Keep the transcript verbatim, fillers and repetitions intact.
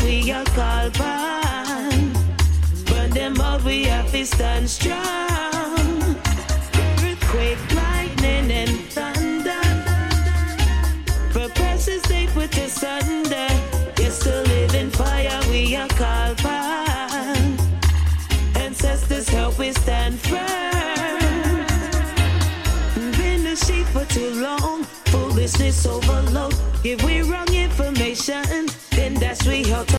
we are called upon. Burn them out, we have to stand strong. Earthquake, lightning, and thunder. For precious they put us under. Yes, to live in fire, we are called upon. Ancestors help we stand firm. Been the sheep for too long. Foolishness overload. If we wrong information, then that's we help.